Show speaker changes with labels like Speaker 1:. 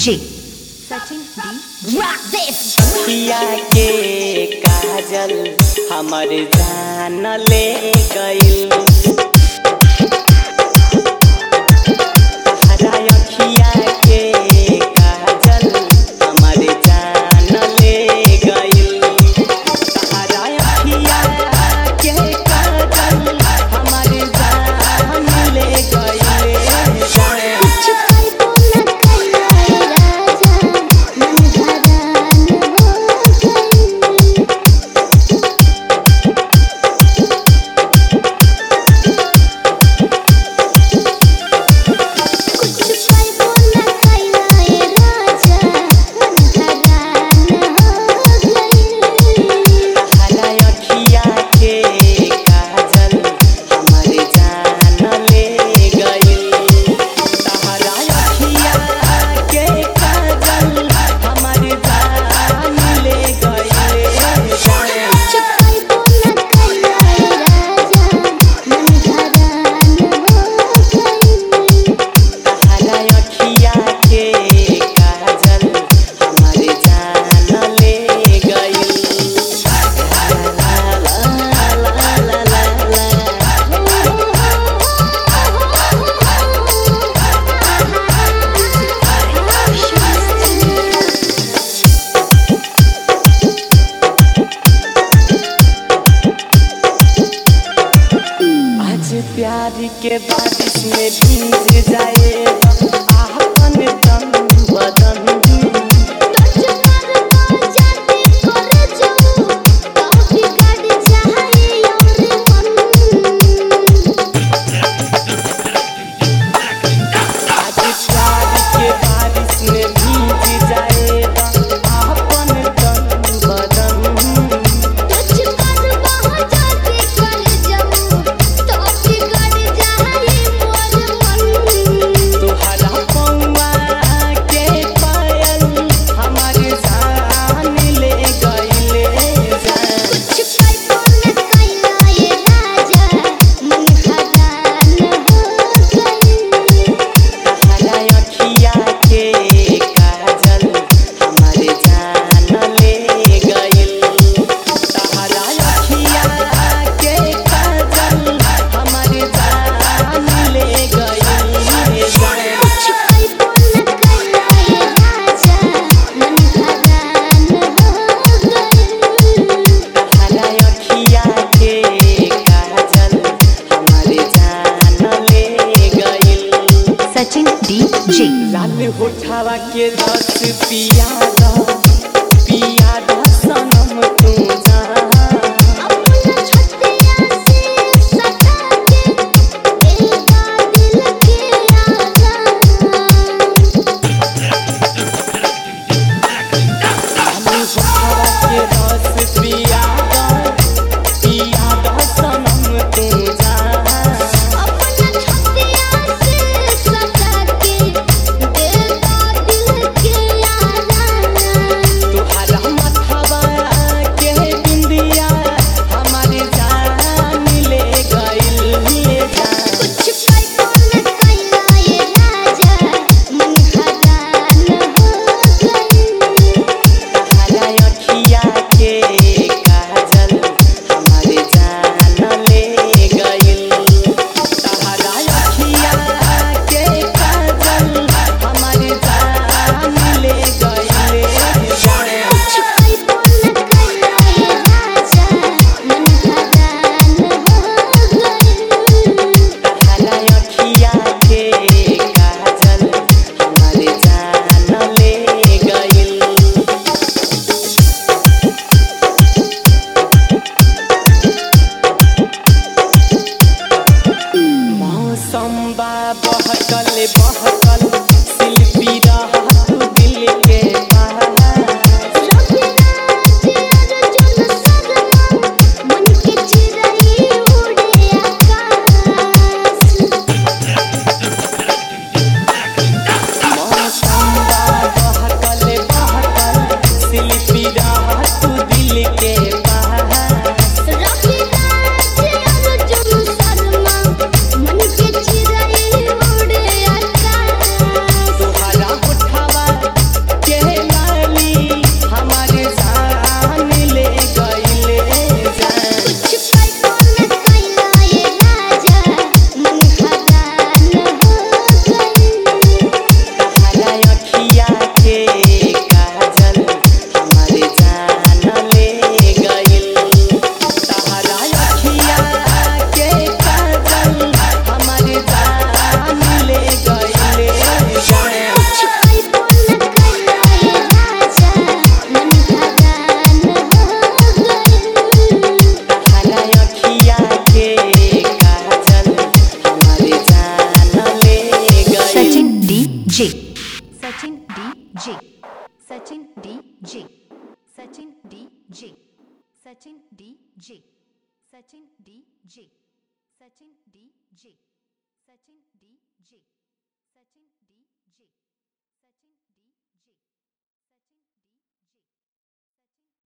Speaker 1: DJ Sachin D Rock this
Speaker 2: पिया के काजल हमर जान ले गइल तहरा अखिया के काजल हमर जान ले गइल तहरा अखिया के काजल हमर जान ले गइल प्यार के बारिश में भीग जाए आपन तन बदन
Speaker 1: Sachin DJ
Speaker 2: लाल होठावा के रस पिया दा सनम तू जा बहकल शिल्पी रहा तू दिल के
Speaker 3: मन के चिरई उड़े आकाश
Speaker 1: J. Sachin D. J. Sachin D. J. Sachin D. J. Sachin D. J. Sachin D. J. Sachin D. J. Sachin D. J. Sachin D. J. Sachin D. J. Sachin D.